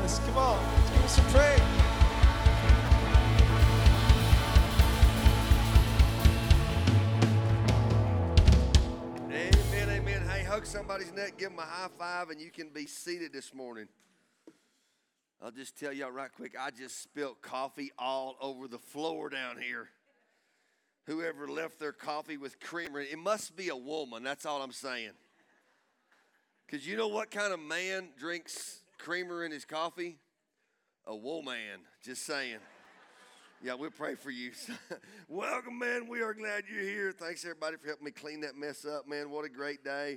Jesus. Come on, let's give him some praise. Amen, amen. Hey, hug somebody's neck, give them a high five, and you can be seated this morning. I'll just tell y'all right quick, I just spilled coffee all over the floor down here. Whoever left their coffee with creamer, it must be a woman, that's all I'm saying. Because you know what kind of man drinks creamer in his coffee? A woman, just saying. Yeah, we'll pray for you. Welcome, man. We are glad you're here. Thanks, everybody, for helping me clean that mess up, man. What a great day.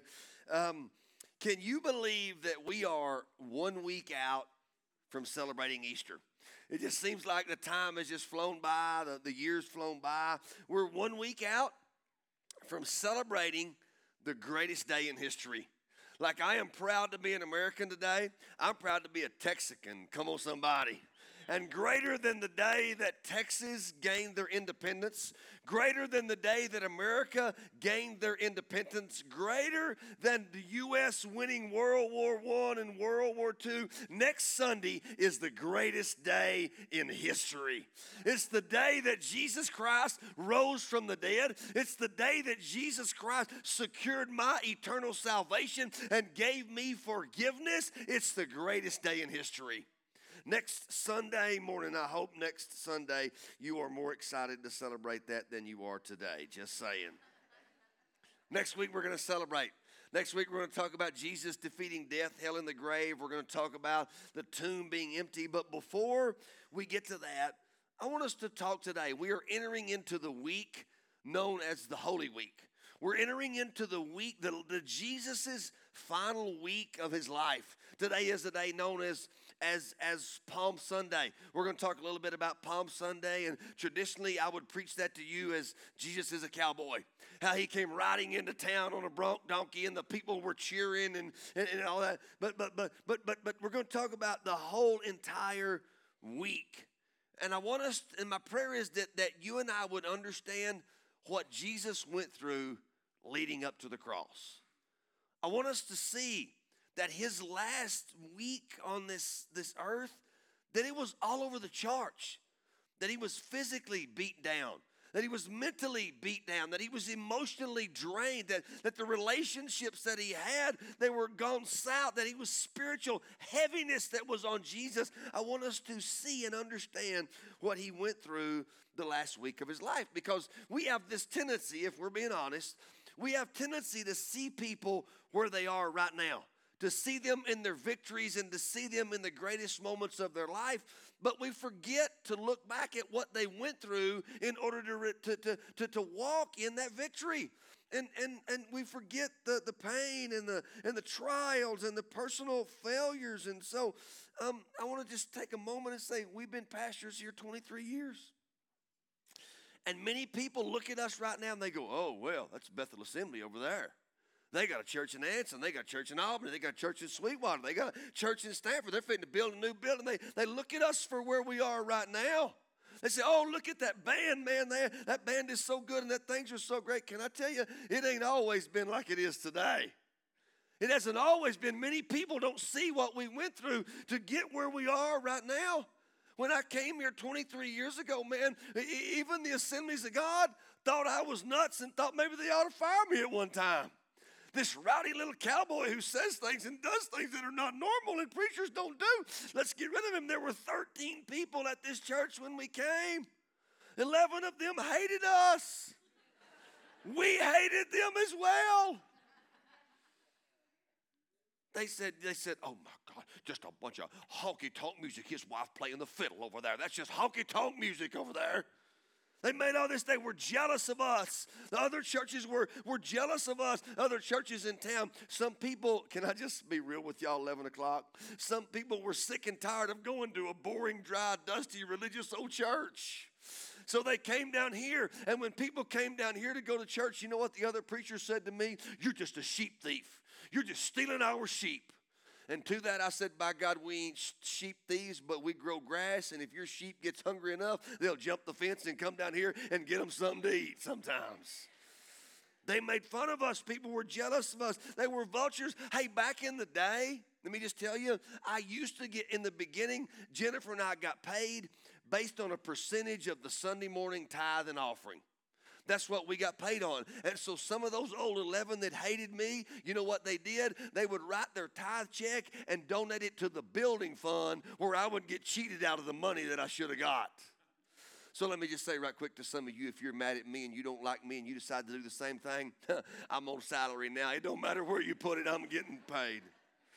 Can you believe that we are 1 week out from celebrating Easter? It just seems like the time has just flown by, the year's flown by. We're 1 week out from celebrating the greatest day in history. Like, I am proud to be an American today. I'm proud to be a Texican. Come on, somebody. And greater than the day that Texas gained their independence, greater than the day that America gained their independence, greater than the U.S. winning World War I and World War II, next Sunday is the greatest day in history. It's the day that Jesus Christ rose from the dead. It's the day that Jesus Christ secured my eternal salvation and gave me forgiveness. It's the greatest day in history. Next Sunday morning, I hope next Sunday you are more excited to celebrate that than you are today. Just saying. Next week, we're going to celebrate. Next week, we're going to talk about Jesus defeating death, hell, and the grave. We're going to talk about the tomb being empty. But before we get to that, I want us to talk today. We are entering into the week known as the Holy Week. We're entering into the week, the Jesus' final week of his life. Today is the day known as Palm Sunday. We're going to talk a little bit about Palm Sunday, and traditionally I would preach that to you as Jesus is a cowboy. How he came riding into town on a bronc donkey, and the people were cheering and all that. But we're going to talk about the whole entire week. And I want us, and my prayer is that you and I would understand what Jesus went through leading up to the cross. I want us to see that his last week on this earth, that it was all over the charts, that he was physically beat down, that he was mentally beat down, that he was emotionally drained, that the relationships that he had, they were gone south, that he was spiritual heaviness that was on Jesus. I want us to see and understand what he went through the last week of his life, because we have this tendency, if we're being honest, we have tendency to see people where they are right now, to see them in their victories and to see them in the greatest moments of their life, but we forget to look back at what they went through in order to walk in that victory. And we forget the pain and the trials and the personal failures. And so I want to just take a moment and say, we've been pastors here 23 years. And many people look at us right now and they go, oh, well, that's Bethel Assembly over there. They got a church in Anson. They got a church in Albany. They got a church in Sweetwater. They got a church in Stanford. They're fitting to build a new building. They look at us for where we are right now. They say, oh, look at that band, man. That band is so good and that things are so great. Can I tell you, it ain't always been like it is today. It hasn't always been. Many people don't see what we went through to get where we are right now. When I came here 23 years ago, man, even the Assemblies of God thought I was nuts and thought maybe they ought to fire me at one time. This rowdy little cowboy who says things and does things that are not normal and preachers don't do. Let's get rid of him. There were 13 people at this church when we came. 11 of them hated us. We hated them as well. They said, oh my God, just a bunch of honky-tonk music. His wife playing the fiddle over there. That's just honky-tonk music over there. They made all this. They were jealous of us. The other churches were jealous of us. Other churches in town. Some people, can I just be real with y'all, 11 o'clock? Some people were sick and tired of going to a boring, dry, dusty, religious old church. So they came down here, and when people came down here to go to church, you know what the other preacher said to me? You're just a sheep thief. You're just stealing our sheep. And to that I said, by God, we ain't sheep thieves, but we grow grass, and if your sheep gets hungry enough, they'll jump the fence and come down here and get them something to eat sometimes. They made fun of us. People were jealous of us. They were vultures. Hey, back in the day, Let me just tell you, I used to get, in the beginning, Jennifer and I got paid based on a percentage of the Sunday morning tithe and offering. That's what we got paid on. And so some of those old 11 that hated me, you know what they did? They would write their tithe check and donate it to the building fund where I would get cheated out of the money that I should have got. So let me just say right quick to some of you, if you're mad at me and you don't like me and you decide to do the same thing, I'm on salary now. It don't matter where you put it, I'm getting paid.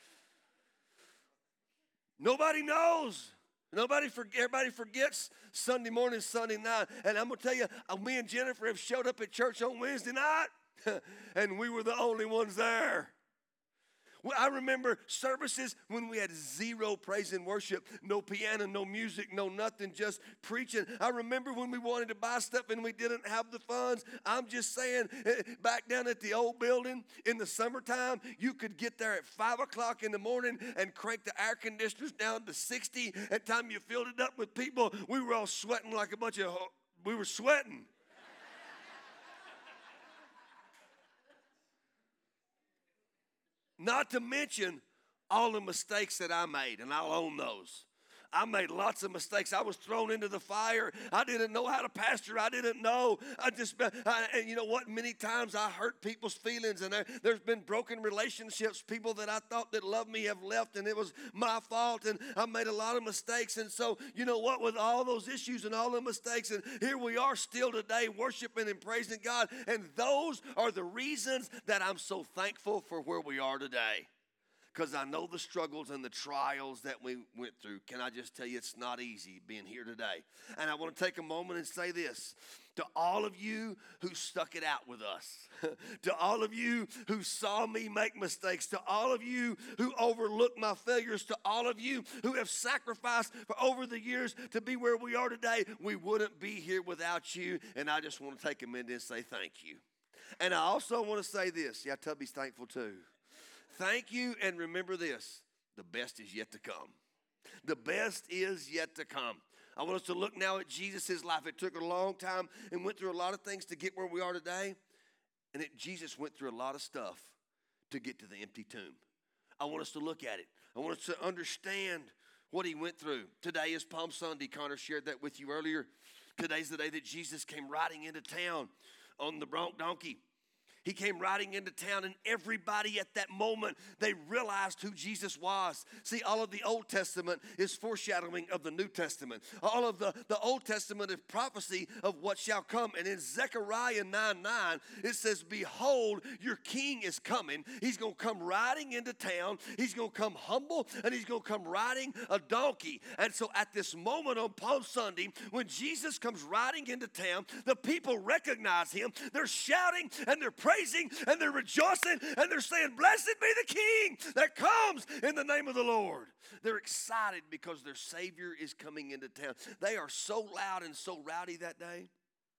Nobody knows. Everybody forgets Sunday morning, Sunday night. And I'm going to tell you, me and Jennifer have showed up at church on Wednesday night, and we were the only ones there. I remember services when we had zero praise and worship, no piano, no music, no nothing, just preaching. I remember when we wanted to buy stuff and we didn't have the funds. I'm just saying, back down at the old building in the summertime, you could get there at 5 o'clock in the morning and crank the air conditioners down to 60. At the time you filled it up with people, we were all sweating like a bunch of, we were sweating. Not to mention all the mistakes that I made, and I'll own those. I made lots of mistakes. I was thrown into the fire. I didn't know how to pastor. I didn't know. And you know what? Many times I hurt people's feelings, and there's been broken relationships. People that I thought that loved me have left, and it was my fault, and I made a lot of mistakes. And so, you know what? With all those issues and all the mistakes, and here we are still today worshiping and praising God, and those are the reasons that I'm so thankful for where we are today. Because I know the struggles and the trials that we went through. Can I just tell you, it's not easy being here today. And I want to take a moment and say this. To all of you who stuck it out with us, to all of you who saw me make mistakes, to all of you who overlooked my failures, to all of you who have sacrificed for over the years to be where we are today, we wouldn't be here without you. And I just want to take a minute and say thank you. And I also want to say this. Yeah, Tubby's thankful too. Thank you, and remember this, the best is yet to come. The best is yet to come. I want us to look now at Jesus' life. It took a long time and went through a lot of things to get where we are today. And Jesus went through a lot of stuff to get to the empty tomb. I want us to look at it. I want us to understand what he went through. Today is Palm Sunday. Connor shared that with you earlier. Today's the day that Jesus came riding into town on the bronc donkey. He came riding into town, and everybody at that moment, they realized who Jesus was. See, all of the Old Testament is foreshadowing of the New Testament. All of the Old Testament is prophecy of what shall come. And in Zechariah 9:9, it says, behold, your king is coming. He's going to come riding into town. He's going to come humble, and he's going to come riding a donkey. And so at this moment on Palm Sunday, when Jesus comes riding into town, the people recognize him. They're shouting, and they're praising, and they're rejoicing, and they're saying, blessed be the King that comes in the name of the Lord. They're excited because their Savior is coming into town. They are so loud and so rowdy that day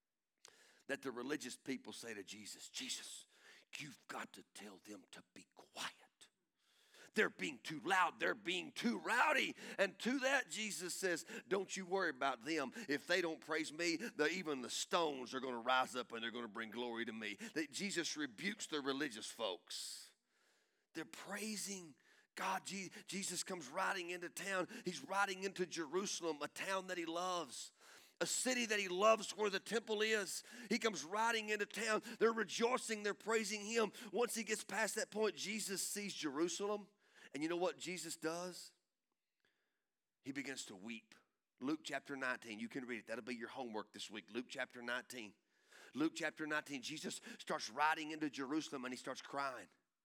that the religious people say to Jesus, Jesus, you've got to tell them to be quiet. They're being too loud. They're being too rowdy. And to that, Jesus says, don't you worry about them. If they don't praise me, even the stones are going to rise up and they're going to bring glory to me. That Jesus rebukes the religious folks. They're praising God. Jesus comes riding into town. He's riding into Jerusalem, a town that he loves. A city that he loves where the temple is. He comes riding into town. They're rejoicing. They're praising him. Once he gets past that point, Jesus sees Jerusalem. And you know what Jesus does? He begins to weep. Luke chapter 19. You can read it. That'll be your homework this week. Luke chapter 19. Luke chapter 19. Jesus starts riding into Jerusalem and he starts crying.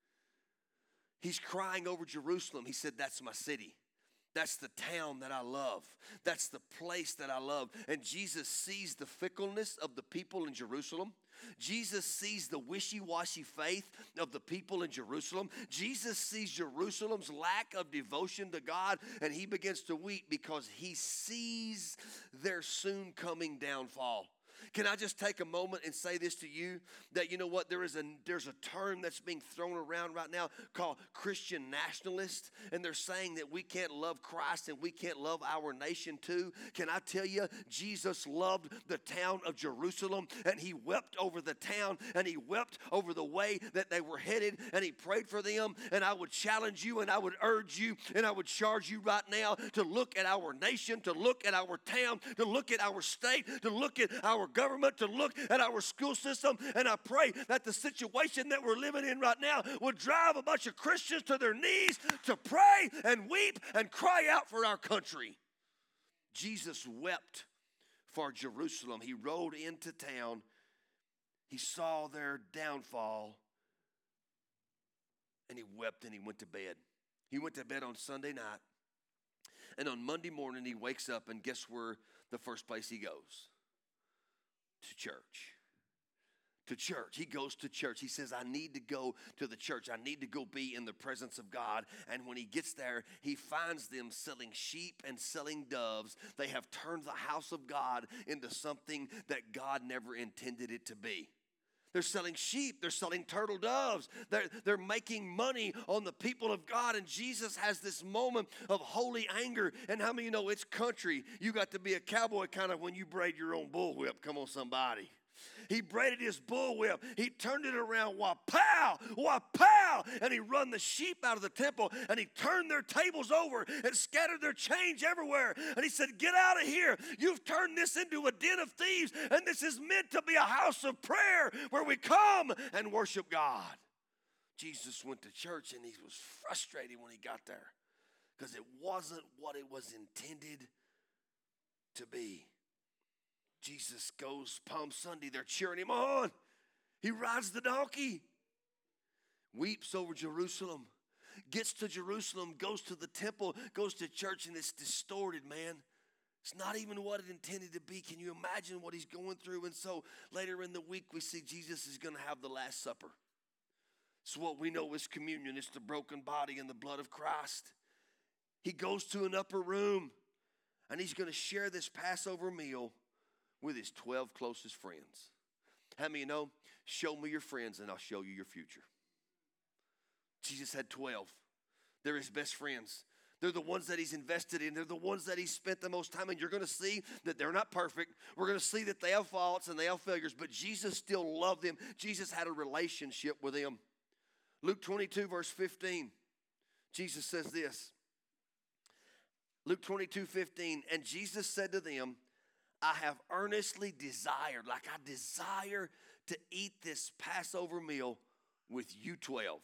He's crying over Jerusalem. He said, that's my city. That's the town that I love. That's the place that I love. And Jesus sees the fickleness of the people in Jerusalem. Jesus sees the wishy-washy faith of the people in Jerusalem. Jesus sees Jerusalem's lack of devotion to God, and he begins to weep because he sees their soon coming downfall. Can I just take a moment and say this to you? That you know what? There's a term that's being thrown around right now called Christian nationalist. And they're saying that we can't love Christ and we can't love our nation too. Can I tell you, Jesus loved the town of Jerusalem, and he wept over the town, and he wept over the way that they were headed, and he prayed for them. And I would challenge you, and I would urge you, and I would charge you right now to look at our nation, to look at our town, to look at our state, to look at our government, to look at our school system. And I pray that the situation that we're living in right now would drive a bunch of Christians to their knees to pray and weep and cry out for our country. Jesus wept for Jerusalem. He rode into town. He saw their downfall, and he wept and he went to bed. He went to bed on Sunday night, and on Monday morning he wakes up, and guess where the first place he goes? To church. To church. He goes to church. He says, I need to go to the church. I need to go be in the presence of God. And when he gets there, he finds them selling sheep and selling doves. They have turned the house of God into something that God never intended it to be. They're selling sheep. They're selling turtle doves. They're making money on the people of God. And Jesus has this moment of holy anger. And how many of you know it's country? You got to be a cowboy kind of when you braid your own bullwhip. Come on, somebody. He braided his bullwhip. He turned it around, wah-pow, wah-pow, and he run the sheep out of the temple, and he turned their tables over and scattered their change everywhere. And he said, get out of here. You've turned this into a den of thieves, and this is meant to be a house of prayer where we come and worship God. Jesus went to church, and he was frustrated when he got there because it wasn't what it was intended to be. Jesus goes Palm Sunday. They're cheering him on. He rides the donkey, weeps over Jerusalem, gets to Jerusalem, goes to the temple, goes to church, and it's distorted, man. It's not even what it intended to be. Can you imagine what he's going through? And so later in the week, we see Jesus is going to have the Last Supper. It's what we know as communion. It's the broken body and the blood of Christ. He goes to an upper room, and he's going to share this Passover meal with his 12 closest friends. How many of you know? Show me your friends and I'll show you your future. Jesus had 12. They're his best friends. They're the ones that he's invested in. They're the ones that he spent the most time in. You're going to see that they're not perfect. We're going to see that they have faults and they have failures, but Jesus still loved them. Jesus had a relationship with them. Luke 22, verse 15. Jesus says this. Luke 22, 15. And Jesus said to them, I have earnestly desired, like I desire to eat this Passover meal with you 12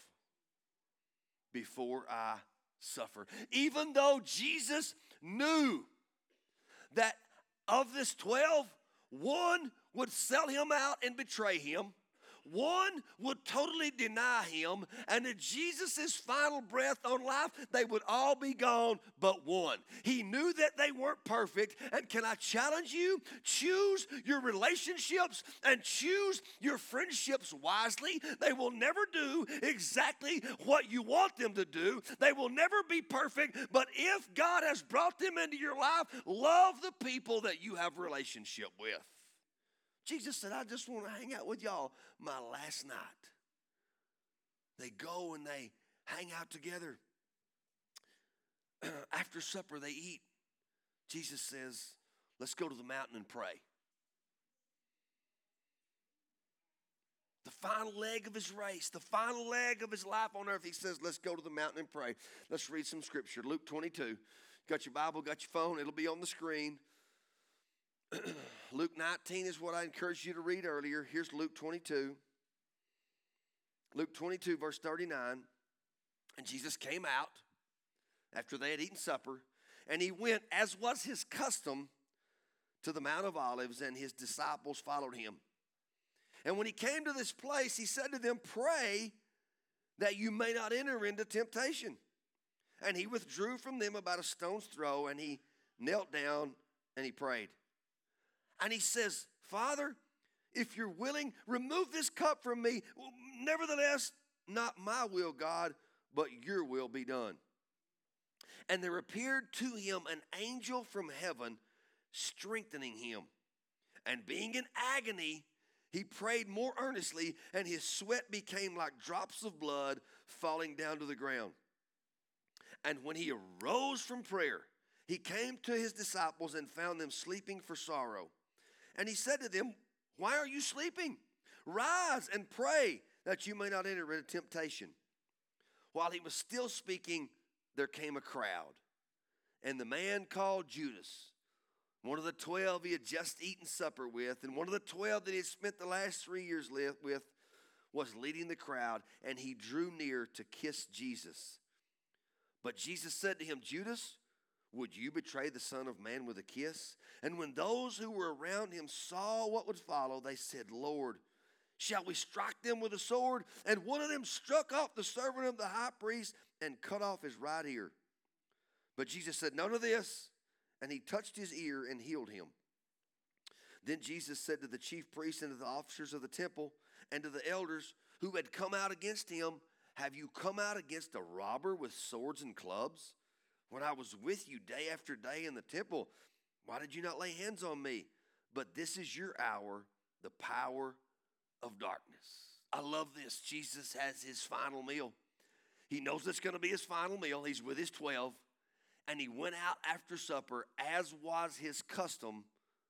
before I suffer. Even though Jesus knew that of this 12, one would sell him out and betray him. One would totally deny him, and at Jesus' final breath on life, they would all be gone but one. He knew that they weren't perfect, and can I challenge you? Choose your relationships and choose your friendships wisely. They will never do exactly what you want them to do. They will never be perfect, but if God has brought them into your life, love the people that you have relationship with. Jesus said, I just want to hang out with y'all my last night. They go and they hang out together. After supper, they eat. Jesus says, let's go to the mountain and pray. The final leg of his race, the final leg of his life on earth, he says, let's go to the mountain and pray. Let's read some scripture. Luke 22. Got your Bible, got your phone. It'll be on the screen. Luke 19 is what I encouraged you to read earlier. Here's Luke 22. Luke 22, verse 39. And Jesus came out after they had eaten supper, and he went, as was his custom, to the Mount of Olives, and his disciples followed him. And when he came to this place, he said to them, pray that you may not enter into temptation. And he withdrew from them about a stone's throw, and he knelt down and he prayed. And he says, Father, if you're willing, remove this cup from me. Nevertheless, not my will, God, but your will be done. And there appeared to him an angel from heaven, strengthening him. And being in agony, he prayed more earnestly, and his sweat became like drops of blood falling down to the ground. And when he arose from prayer, he came to his disciples and found them sleeping for sorrow. And he said to them, "Why are you sleeping? Rise and pray that you may not enter into temptation." While he was still speaking, there came a crowd. And the man called Judas, one of the 12 he had just eaten supper with, and one of the 12 that he had spent the last 3 years with, was leading the crowd, and he drew near to kiss Jesus. But Jesus said to him, "Judas, would you betray the Son of Man with a kiss?" And when those who were around him saw what would follow, they said, "Lord, shall we strike them with a sword?" And one of them struck off the servant of the high priest and cut off his right ear. But Jesus said, "None of this." And he touched his ear and healed him. Then Jesus said to the chief priests and to the officers of the temple and to the elders who had come out against him, "Have you come out against a robber with swords and clubs? When I was with you day after day in the temple, why did you not lay hands on me? But this is your hour, the power of darkness." I love this. Jesus has his final meal. He knows it's going to be his final meal. He's with his 12. And he went out after supper, as was his custom,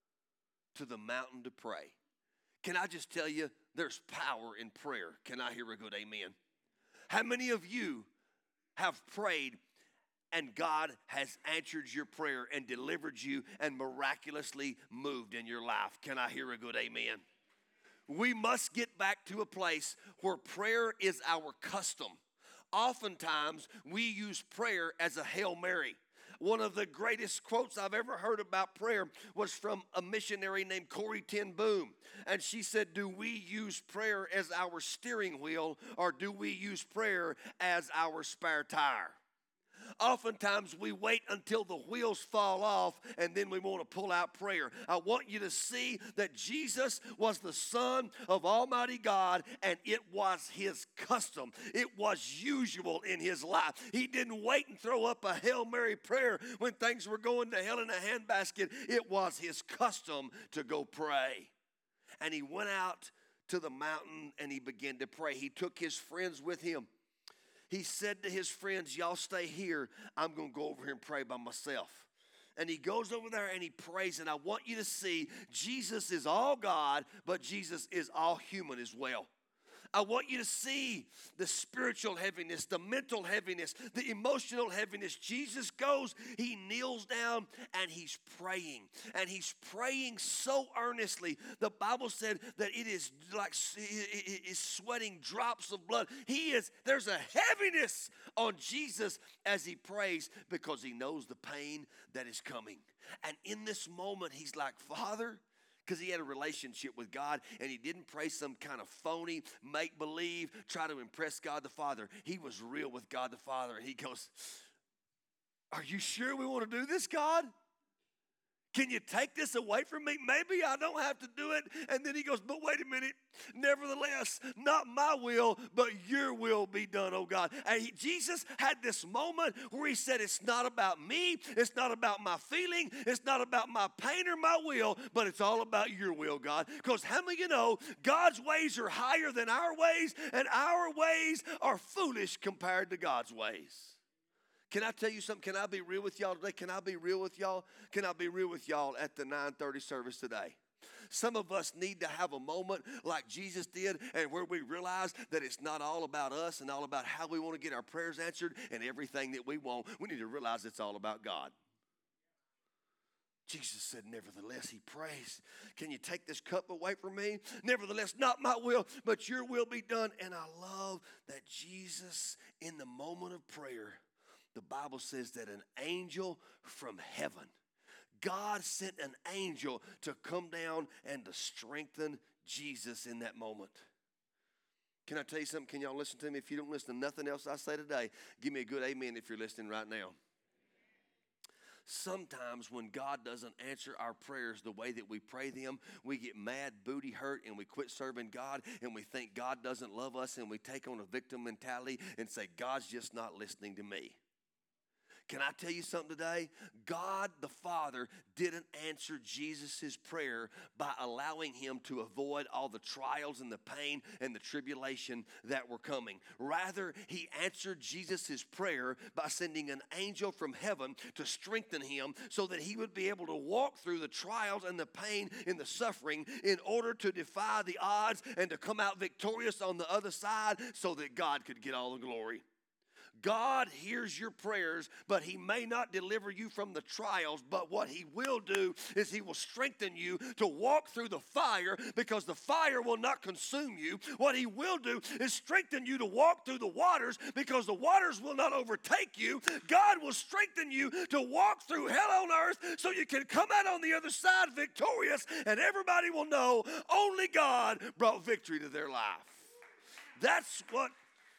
to the mountain to pray. Can I just tell you, there's power in prayer. Can I hear a good amen? How many of you have prayed and God has answered your prayer and delivered you and miraculously moved in your life? Can I hear a good amen? We must get back to a place where prayer is our custom. Oftentimes, we use prayer as a Hail Mary. One of the greatest quotes I've ever heard about prayer was from a missionary named Corrie ten Boom. And she said, "Do we use prayer as our steering wheel, or do we use prayer as our spare tire?" Oftentimes we wait until the wheels fall off and then we want to pull out prayer. I want you to see that Jesus was the Son of Almighty God, and it was his custom. It was usual in his life. He didn't wait and throw up a Hail Mary prayer when things were going to hell in a handbasket. It was his custom to go pray. And he went out to the mountain and he began to pray. He took his friends with him. He said to his friends, "Y'all stay here. I'm going to go over here and pray by myself." And he goes over there and he prays. And I want you to see Jesus is all God, but Jesus is all human as well. I want you to see the spiritual heaviness, the mental heaviness, the emotional heaviness. Jesus goes, he kneels down, and he's praying. And he's praying so earnestly. The Bible said that it is like it is sweating drops of blood. There's a heaviness on Jesus as he prays because he knows the pain that is coming. And in this moment, he's like, "Father," because he had a relationship with God, and he didn't pray some kind of phony, make-believe, try to impress God the Father. He was real with God the Father, and he goes, "Are you sure we want to do this, God? Can you take this away from me? Maybe I don't have to do it." And then he goes, "But wait a minute. Nevertheless, not my will, but your will be done, oh God." And Jesus had this moment where he said, "It's not about me. It's not about my feeling. It's not about my pain or my will, but it's all about your will, God." Because how many of you know God's ways are higher than our ways, and our ways are foolish compared to God's ways? Can I tell you something? Can I be real with y'all today? Can I be real with y'all? Can I be real with y'all at the 9:30 service today? Some of us need to have a moment like Jesus did, and where we realize that it's not all about us and all about how we want to get our prayers answered and everything that we want. We need to realize it's all about God. Jesus said, "Nevertheless," he prays, "can you take this cup away from me? Nevertheless, not my will, but your will be done." And I love that Jesus, in the moment of prayer, the Bible says that an angel from heaven, God sent an angel to come down and to strengthen Jesus in that moment. Can I tell you something? Can y'all listen to me? If you don't listen to nothing else I say today, give me a good amen if you're listening right now. Sometimes when God doesn't answer our prayers the way that we pray them, we get mad, booty hurt, and we quit serving God, and we think God doesn't love us, and we take on a victim mentality and say, "God's just not listening to me." Can I tell you something today? God the Father didn't answer Jesus' prayer by allowing him to avoid all the trials and the pain and the tribulation that were coming. Rather, he answered Jesus' prayer by sending an angel from heaven to strengthen him so that he would be able to walk through the trials and the pain and the suffering in order to defy the odds and to come out victorious on the other side so that God could get all the glory. God hears your prayers, but he may not deliver you from the trials, but what he will do is he will strengthen you to walk through the fire because the fire will not consume you. What he will do is strengthen you to walk through the waters because the waters will not overtake you. God will strengthen you to walk through hell on earth so you can come out on the other side victorious, and everybody will know only God brought victory to their life. That's what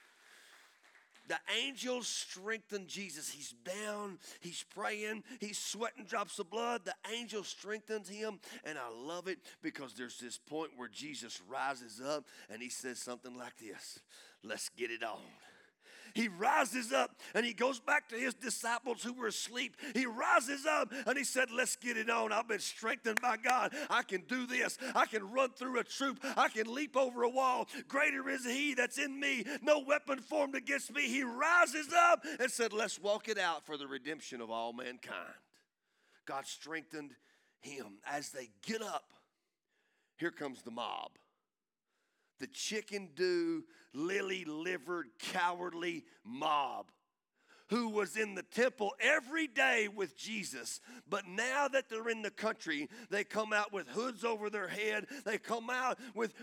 the angel strengthened Jesus. He's down, he's praying, he's sweating drops of blood. The angel strengthens him, and I love it because there's this point where Jesus rises up and he says something like this: let's get it on. He rises up and he goes back to his disciples who were asleep. He rises up and he said, let's get it on. I've been strengthened by God. I can do this. I can run through a troop. I can leap over a wall. Greater is he that's in me. No weapon formed against me. He rises up and said, let's walk it out for the redemption of all mankind. God strengthened him. As they get up, here comes the mob. The chicken-do, lily-livered, cowardly mob who was in the temple every day with Jesus. But now that they're in the country, they come out with hoods over their head. They come out with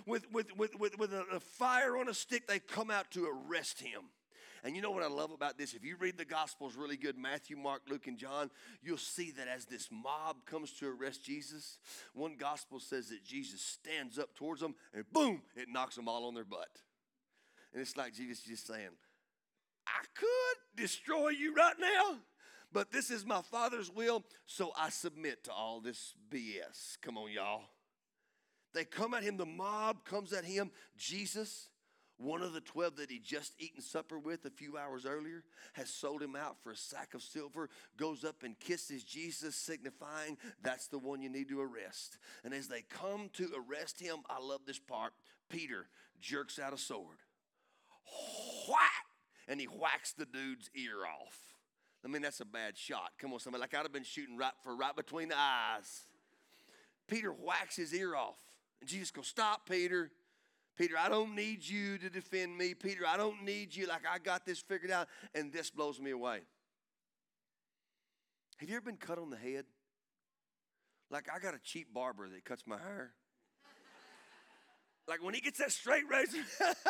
a fire on a stick. They come out to arrest him. And you know what I love about this? If you read the Gospels really good, Matthew, Mark, Luke, and John, you'll see that as this mob comes to arrest Jesus, one Gospel says that Jesus stands up towards them and boom, it knocks them all on their butt. And it's like Jesus just saying, I could destroy you right now, but this is my Father's will, so I submit to all this BS. Come on, y'all. They come at him. The mob comes at him. Jesus, one of the 12 that he'd just eaten supper with a few hours earlier, has sold him out for a sack of silver, goes up and kisses Jesus, signifying that's the one you need to arrest. And as they come to arrest him, I love this part, Peter jerks out a sword. Whack! And he whacks the dude's ear off. I mean, that's a bad shot. Come on, somebody. Like I'd have been shooting right between the eyes. Peter whacks his ear off. And Jesus goes, stop, Peter. Peter, I don't need you to defend me. Peter, I don't need you. Like I got this figured out. And this blows me away. Have you ever been cut on the head? Like I got a cheap barber that cuts my hair. Like when he gets that straight razor.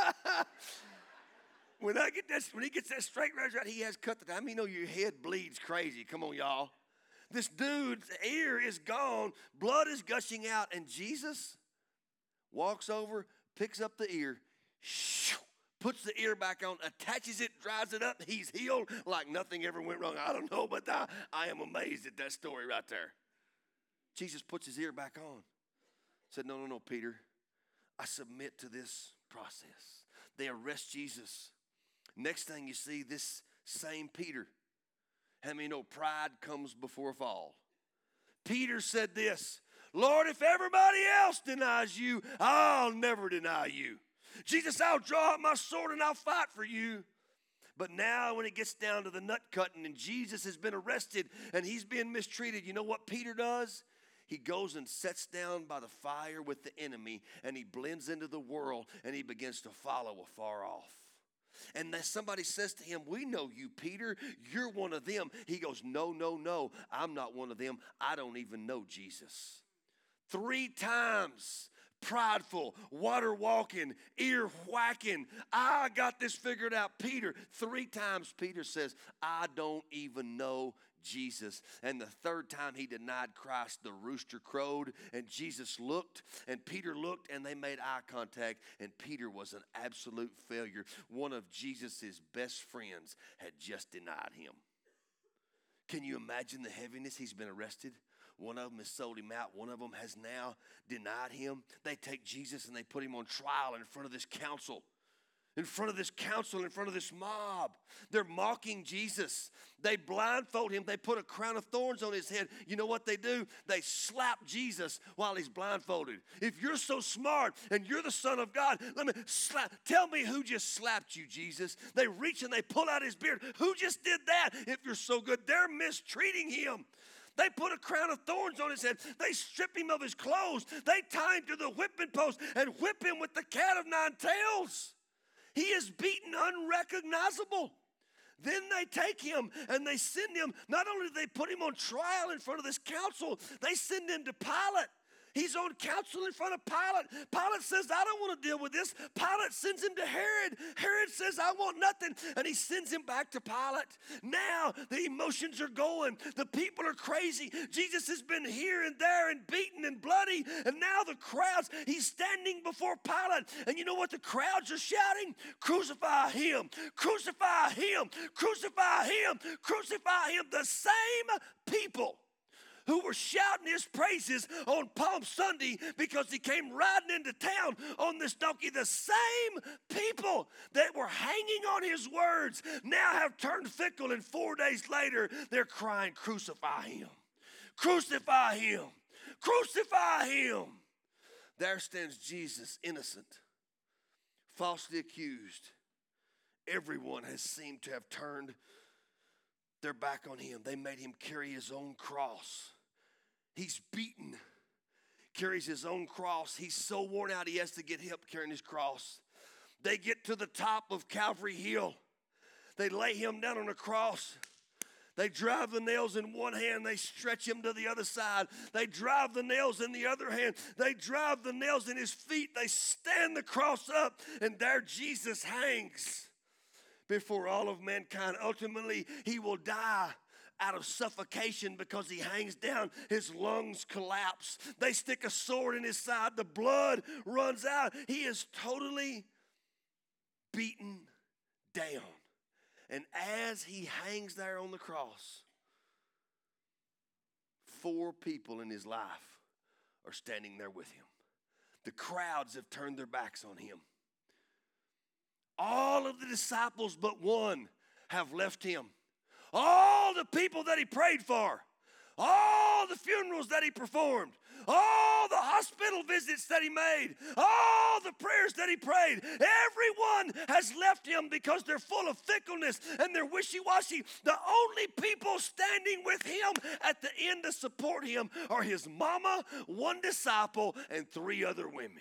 When he gets that straight razor out, he has cut the time. You know your head bleeds crazy. Come on, y'all. This dude's ear is gone. Blood is gushing out. And Jesus walks over, picks up the ear, puts the ear back on, attaches it, dries it up. He's healed like nothing ever went wrong. I don't know, but I am amazed at that story right there. Jesus puts his ear back on. Said, no, Peter. I submit to this process. They arrest Jesus. Next thing you see, this same Peter. How many know pride comes before a fall? Peter said this, Lord, if everybody else denies you, I'll never deny you. Jesus, I'll draw out my sword and I'll fight for you. But now when it gets down to the nut cutting and Jesus has been arrested and he's being mistreated, you know what Peter does? He goes and sits down by the fire with the enemy and he blends into the world and he begins to follow afar off. And then somebody says to him, we know you, Peter. You're one of them. He goes, no. I'm not one of them. I don't even know Jesus. 3 times. Prideful, water walking, ear whacking. I got this figured out. Peter, 3 times Peter says, I don't even know Jesus. And the 3rd time he denied Christ, the rooster crowed, and Jesus looked, and Peter looked, and they made eye contact, and Peter was an absolute failure. One of Jesus' best friends had just denied him. Can you imagine the heaviness? He's been arrested. One of them has sold him out. One of them has now denied him. They take Jesus and they put him on trial in front of this council. in front of this council, in front of this mob. They're mocking Jesus. They blindfold him. They put a crown of thorns on his head. You know what they do? They slap Jesus while he's blindfolded. If you're so smart and you're the Son of God, tell me who just slapped you, Jesus. They reach and they pull out his beard. Who just did that? If you're so good, they're mistreating him. They put a crown of thorns on his head. They strip him of his clothes. They tie him to the whipping post and whip him with the cat of nine tails. He is beaten unrecognizable. Then they take him and they send him. Not only do they put him on trial in front of this council, they send him to Pilate. He's on council in front of Pilate. Pilate says, I don't want to deal with this. Pilate sends him to Herod. Herod says, I want nothing. And he sends him back to Pilate. Now the emotions are going. The people are crazy. Jesus has been here and there and beaten and bloody. And now the crowds, he's standing before Pilate. And you know what the crowds are shouting? Crucify him. Crucify him. Crucify him. Crucify him. The same people who were shouting his praises on Palm Sunday because he came riding into town on this donkey. The same people that were hanging on his words now have turned fickle, and 4 days later they're crying, crucify him, crucify him, crucify him. There stands Jesus, innocent, falsely accused. Everyone has seemed to have turned their back on him. They made him carry his own cross. He's beaten, carries his own cross. He's so worn out he has to get help carrying his cross. They get to the top of Calvary Hill. They lay him down on a cross. They drive the nails in one hand. They stretch him to the other side. They drive the nails in the other hand. They drive the nails in his feet. They stand the cross up, and there Jesus hangs before all of mankind. Ultimately, he will die out of suffocation because he hangs down. His lungs collapse. They stick a sword in his side. The blood runs out. He is totally beaten down. And as he hangs there on the cross, 4 people in his life are standing there with him. The crowds have turned their backs on him. All of the disciples but one have left him. All the people that he prayed for, all the funerals that he performed, all the hospital visits that he made, all the prayers that he prayed, everyone has left him because they're full of fickleness and they're wishy-washy. The only people standing with him at the end to support him are his mama, 1 disciple, and 3 other women.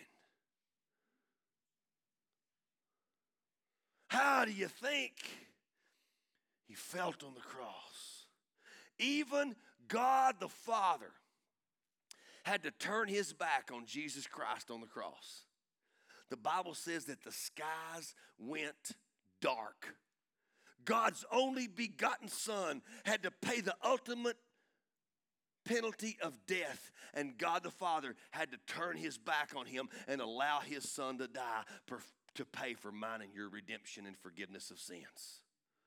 How do you think he felt on the cross? Even God the Father had to turn his back on Jesus Christ on the cross. The Bible says that the skies went dark. God's only begotten Son had to pay the ultimate penalty of death, and God the Father had to turn his back on him and allow his Son to die to pay for mine and your redemption and forgiveness of sins.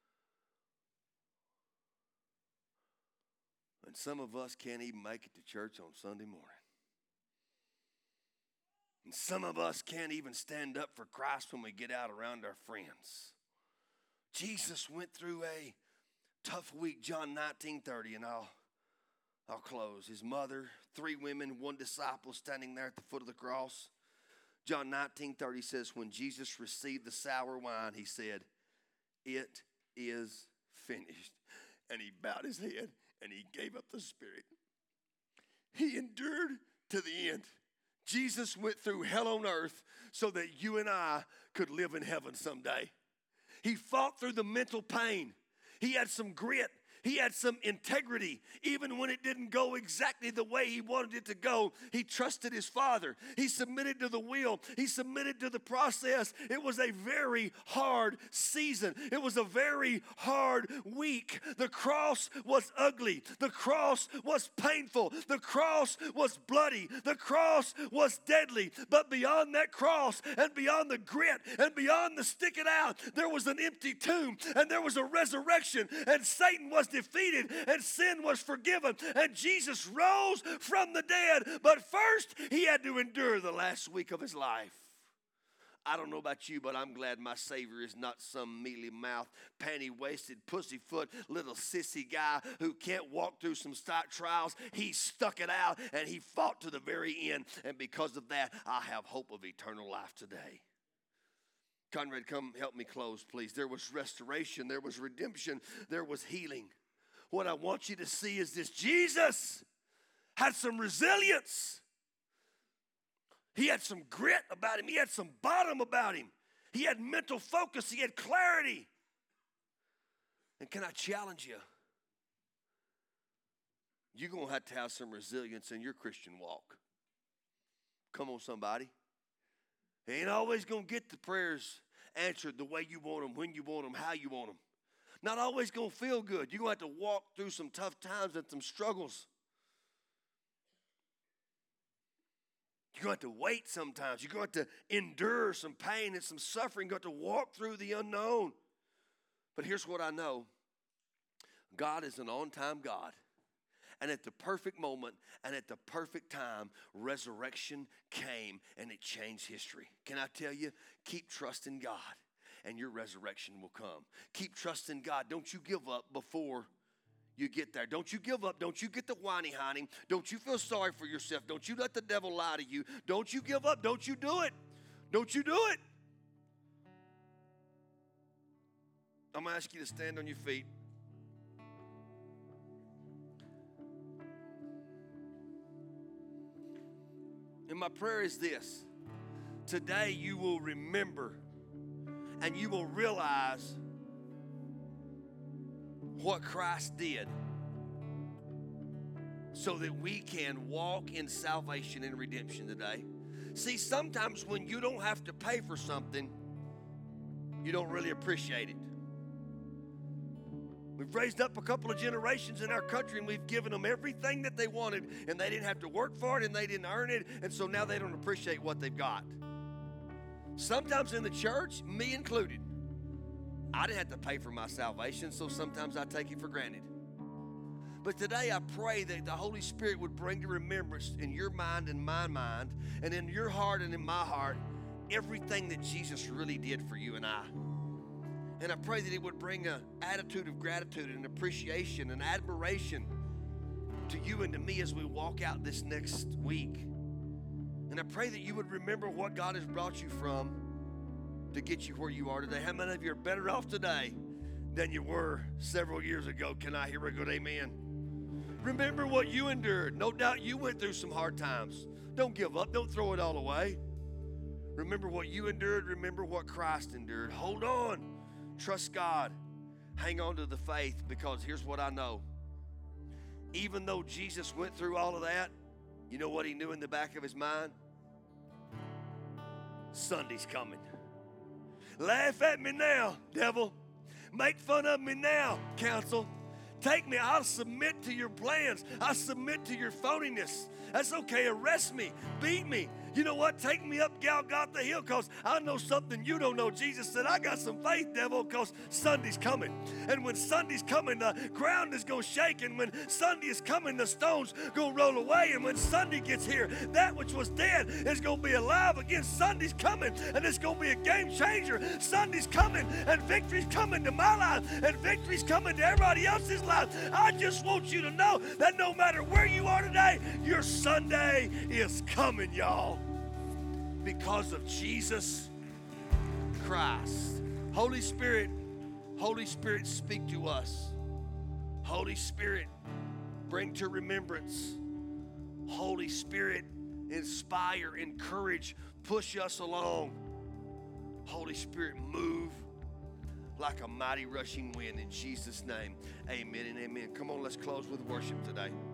And some of us can't even make it to church on Sunday morning. And some of us can't even stand up for Christ when we get out around our friends. Jesus went through a tough week, John 19:30, and I'll close. His mother, 3 women, 1 disciple standing there at the foot of the cross. John 19:30 says, when Jesus received the sour wine, he said, it is finished. And he bowed his head and he gave up the spirit. He endured to the end. Jesus went through hell on earth so that you and I could live in heaven someday. He fought through the mental pain. He had some grit. He had some integrity. Even when it didn't go exactly the way he wanted it to go, he trusted his Father. He submitted to the will. He submitted to the process. It was a very hard season. It was a very hard week. The cross was ugly. The cross was painful. The cross was bloody. The cross was deadly. But beyond that cross and beyond the grit and beyond the stick it out, there was an empty tomb and there was a resurrection, and Satan was defeated and sin was forgiven and Jesus rose from the dead. But first he had to endure the last week of his life. I don't know about you, but I'm glad my Savior is not some mealy-mouthed, panty-waisted, pussyfoot, little sissy guy who can't walk through some trials. He stuck it out, and he fought to the very end. And because of that, I have hope of eternal life today. Conrad, come help me close, please. There was restoration. There was redemption. There was healing. What I want you to see is this. Jesus had some resilience. He had some grit about him. He had some bottom about him. He had mental focus. He had clarity. And can I challenge you? You're going to have some resilience in your Christian walk. Come on, somebody. You ain't always going to get the prayers answered the way you want them, when you want them, how you want them. Not always going to feel good. You're going to have to walk through some tough times and some struggles. You're going to have to wait sometimes. You're going to have to endure some pain and some suffering. You're going to have to walk through the unknown. But here's what I know. God is an on-time God. And at the perfect moment and at the perfect time, resurrection came and it changed history. Can I tell you? Keep trusting God and your resurrection will come. Keep trusting God. Don't you give up before you get there. Don't you give up. Don't you get the whiny honey. Don't you feel sorry for yourself. Don't you let the devil lie to you. Don't you give up. Don't you do it. Don't you do it. I'm going to ask you to stand on your feet. And my prayer is this. Today you will remember and you will realize what Christ did so that we can walk in salvation and redemption today. See, sometimes when you don't have to pay for something, you don't really appreciate it. We've raised up a couple of generations in our country and we've given them everything that they wanted and they didn't have to work for it and they didn't earn it, and so now they don't appreciate what they've got. Sometimes in the church, me included, I didn't have to pay for my salvation, so sometimes I take it for granted. But today I pray that the Holy Spirit would bring to remembrance in your mind and my mind and in your heart and in my heart everything that Jesus really did for you and I. And I pray that it would bring an attitude of gratitude and appreciation and admiration to you and to me as we walk out this next week. And I pray that you would remember what God has brought you from to get you where you are today. How many of you are better off today than you were several years ago? Can I hear a good amen? Remember what you endured. No doubt you went through some hard times. Don't give up. Don't throw it all away. Remember what you endured. Remember what Christ endured. Hold on. Trust God. Hang on to the faith, because here's what I know. Even though Jesus went through all of that, you know what he knew in the back of his mind? Sunday's coming. Laugh at me now, devil. Make fun of me now, council. Take me. I'll submit to your plans. I'll submit to your phoniness. That's okay. Arrest me. Beat me. You know what? Take me up Golgotha Hill, because I know something you don't know. Jesus said, I got some faith, devil, because Sunday's coming. And when Sunday's coming, the ground is going to shake. And when Sunday is coming, the stones going to roll away. And when Sunday gets here, that which was dead is going to be alive again. Sunday's coming, and it's going to be a game changer. Sunday's coming, and victory's coming to my life, and victory's coming to everybody else's life. I just want you to know that no matter where you are today, your Sunday is coming, y'all. Because of Jesus Christ. Holy Spirit, speak to us. Holy Spirit, bring to remembrance. Holy Spirit, inspire, encourage, push us along. Holy Spirit, move like a mighty rushing wind in Jesus' name. Amen and amen. Come on, let's close with worship today.